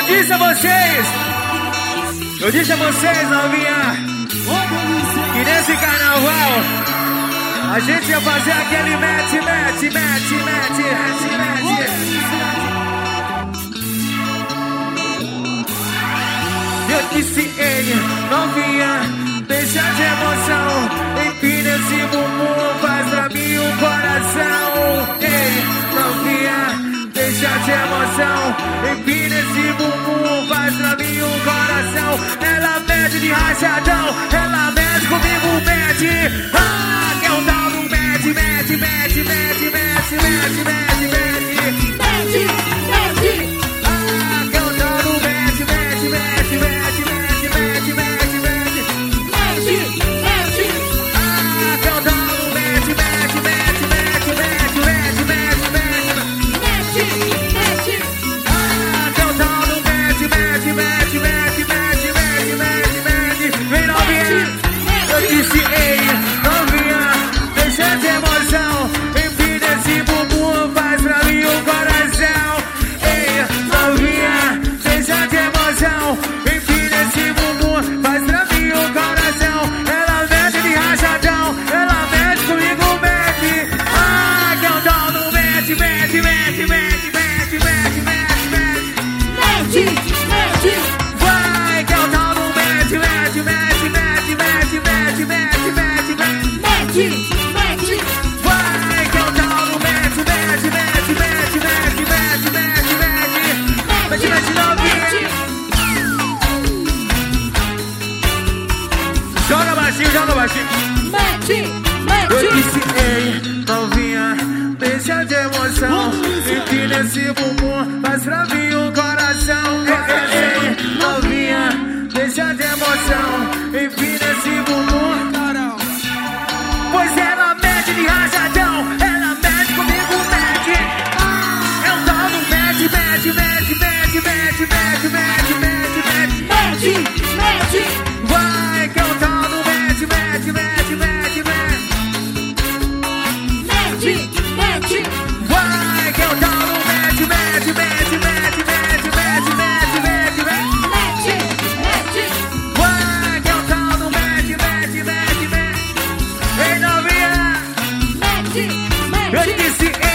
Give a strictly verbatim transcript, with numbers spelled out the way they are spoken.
disse a vocês, eu disse a vocês, novinha, que nesse carnaval a gente ia fazer aquele mete, mete, mete, mete, mete, mete. Eu disse ele, novinha, deixa de emoção, empina esse bumbum, faz pra mim um coração. Ei, novinha, deixa de emoção, empina esse bumbum, faz pra mim um coração. Ela mede de rachadão, ela mede comigo, mede. Ah, que é o tal do mede, mede, mede, mede, mede, mede, mede, mede. Mede, mede. Ah, que é o tal do mede, mede, mede, mede, mede, mede, mede, mede. Mede, mede. Ah, que é o tal do mede, mede, mede, mede, mede, mede, mede, mede. Mede, mede. Ah, que é o tal do mede, mede, mede, mede, mede, mede, mede, mede. Vem novinha, eu disse ei, novinha, deixa de emoção, empina esse bumbum, faz pra mim um coração. Ei, novinha, deixa de emoção, empina esse bumbum, faz pra mim um coração. Ela mete de rachadão, ela mete comigo, mete. Ah, que é o tal do mete, mete, mete, mete, mete, mete, mete, mete. Mede, mede. Vai, que é o tal do mete, mete, mete, mete, mete, mete, mete, mete, mete. Mede, mede. Vai, que é o tal do mete, mete, mete, mete, mete, mete, mete, mete. Mete, mete, novinha. Joga baixinho, joga baixinho. Mede, Eu mede. disse, ei, novinha, deixa de emoção, empina esse bumbum, faz pra mim um coração. Ei, ei, ei, novinha, deixa de emoção, empina esse bumbum. Pois ela mede de rajadão, ela mede comigo, mede. É o tal do mede, mede, mede, mede, mede, mede, mede, mede, mede. Mede, mede. Vai, que é o tal do mede, mede, mede, mede, mede. Mede, mede. Vai, que é o tal do mede, mede, mede, mede, mede, mede, mede, mede, mede. Mede, mede. Vai, que é o tal do mede, mede, mede, mede. Ei, novinha, Mede, eu mede. disse